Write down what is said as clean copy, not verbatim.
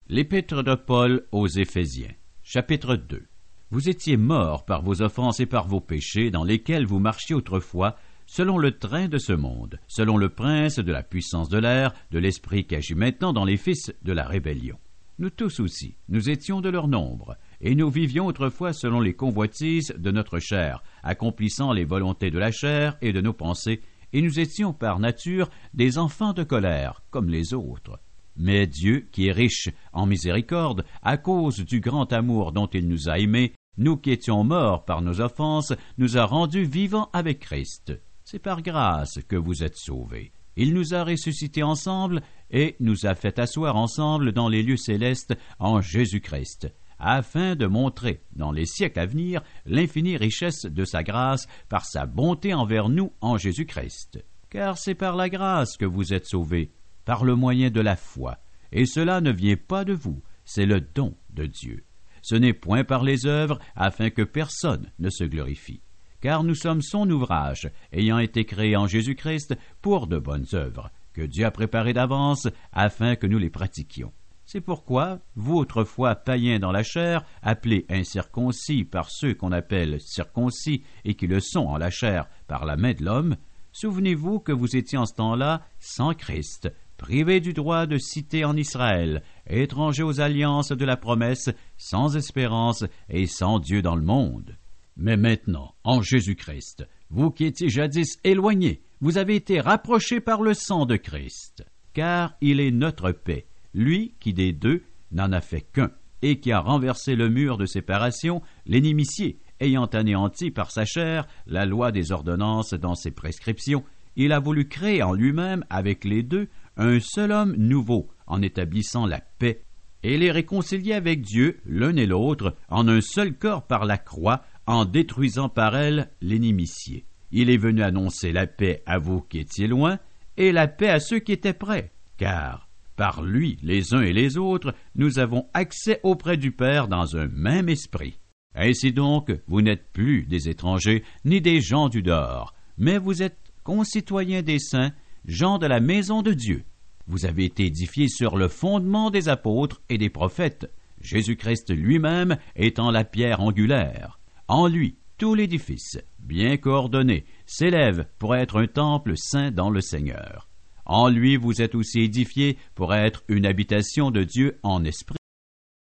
L'Épître de Paul aux Éphésiens, chapitre 2. Vous étiez morts par vos offenses et par vos péchés, dans lesquels vous marchiez autrefois, selon le train de ce monde, selon le prince de la puissance de l'air, de l'esprit qui agit maintenant dans les fils de la rébellion. Nous tous aussi, nous étions de leur nombre, et nous vivions autrefois selon les convoitises de notre chair, accomplissant les volontés de la chair et de nos pensées, et nous étions par nature des enfants de colère, comme les autres. Mais Dieu, qui est riche en miséricorde, à cause du grand amour dont il nous a aimés, nous qui étions morts par nos offenses, nous a rendus vivants avec Christ. C'est par grâce que vous êtes sauvés. Il nous a ressuscités ensemble et nous a fait asseoir ensemble dans les lieux célestes en Jésus-Christ, afin de montrer, dans les siècles à venir, l'infinie richesse de sa grâce par sa bonté envers nous en Jésus-Christ. Car c'est par la grâce que vous êtes sauvés, par le moyen de la foi, et cela ne vient pas de vous, c'est le don de Dieu. Ce n'est point par les œuvres, afin que personne ne se glorifie. Car nous sommes son ouvrage, ayant été créés en Jésus-Christ pour de bonnes œuvres, que Dieu a préparées d'avance, afin que nous les pratiquions. C'est pourquoi, vous autrefois païens dans la chair, appelés incirconcis par ceux qu'on appelle circoncis et qui le sont en la chair par la main de l'homme, souvenez-vous que vous étiez en ce temps-là sans Christ, privés du droit de cité en Israël, étrangers aux alliances de la promesse, sans espérance et sans Dieu dans le monde. Mais maintenant, en Jésus-Christ, vous qui étiez jadis éloignés, vous avez été rapprochés par le sang de Christ, car il est notre paix, lui qui des deux n'en a fait qu'un, et qui a renversé le mur de séparation, l'inimitié, ayant anéanti par sa chair la loi des ordonnances dans ses prescriptions. Il a voulu créer en lui-même, avec les deux, un seul homme nouveau, en établissant la paix, et les réconcilier avec Dieu, l'un et l'autre, en un seul corps par la croix, en détruisant par elle l'inimitié. Il est venu annoncer la paix à vous qui étiez loin, et la paix à ceux qui étaient près, car par lui, les uns et les autres, nous avons accès auprès du Père dans un même esprit. Ainsi donc, vous n'êtes plus des étrangers, ni des gens du dehors, mais vous êtes concitoyens des saints, gens de la maison de Dieu. Vous avez été édifiés sur le fondement des apôtres et des prophètes, Jésus-Christ lui-même étant la pierre angulaire. En lui, tout l'édifice, bien coordonné, s'élève pour être un temple saint dans le Seigneur. En lui, vous êtes aussi édifiés pour être une habitation de Dieu en esprit.